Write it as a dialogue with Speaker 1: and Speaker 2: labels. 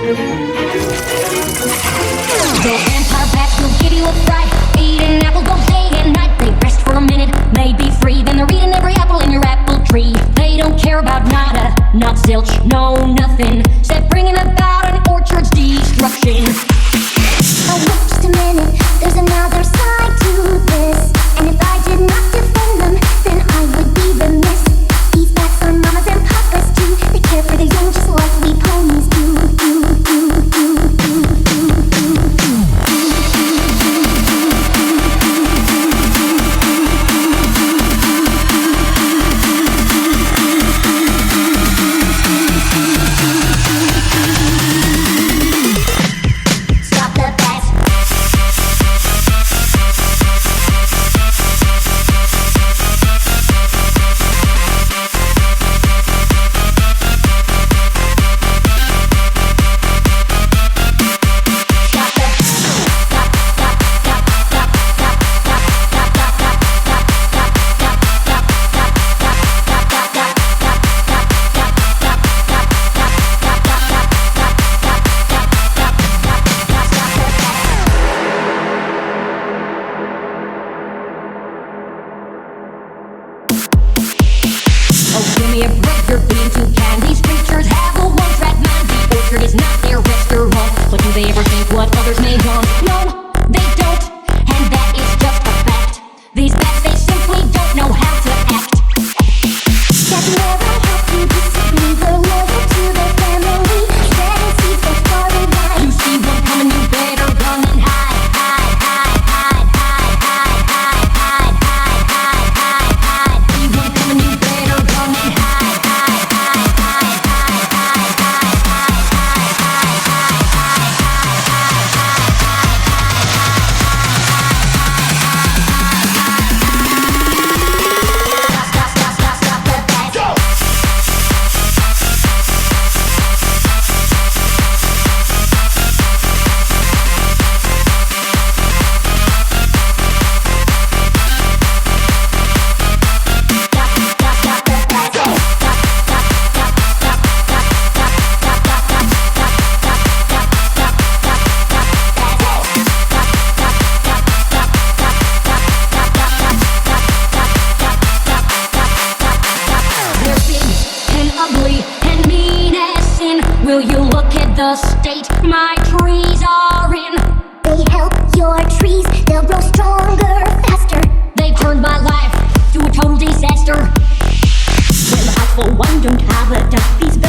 Speaker 1: The vampire bats will give you a fright. Eating apples both day and night. They rest for a minute, may be free. Then they're eating every apple in your apple tree. They don't care about nada, not zilch, no nothing, except bringing about an orchard's destruction.
Speaker 2: Oh, wait just a minute, there's another side to this. And if I did not defend them, then I would be remiss. These bats are mamas and papas too. They care for their young just like we ponies do.
Speaker 1: Stop the bats. Oh, give me a break, you're being too kind. These creatures have a one-track mind. The orchard is not their restaurant. But do they ever think what others may want? No, they don't, and that is just a fact. These bats, they simply don't know how to act.
Speaker 2: Cats never have to disagree. They're loyal to their family. Setting seeds for far and wide.
Speaker 1: You see one coming, you better run and hide. Hide, hide, hide, hide, hide, hide, hide, hide, hide, hide, hide. See one coming, you better run and hide. Hide, hide, hide, hide, hide, hide, hide, hide, hide, hide, Stop the bats.
Speaker 3: Go!
Speaker 1: They're big and ugly and mean as sin. Will you look at the state my trees are in?
Speaker 2: They help your trees, they'll grow stronger, faster.
Speaker 1: They've turned my life to a total disaster. Well, I for one don't have a doubt these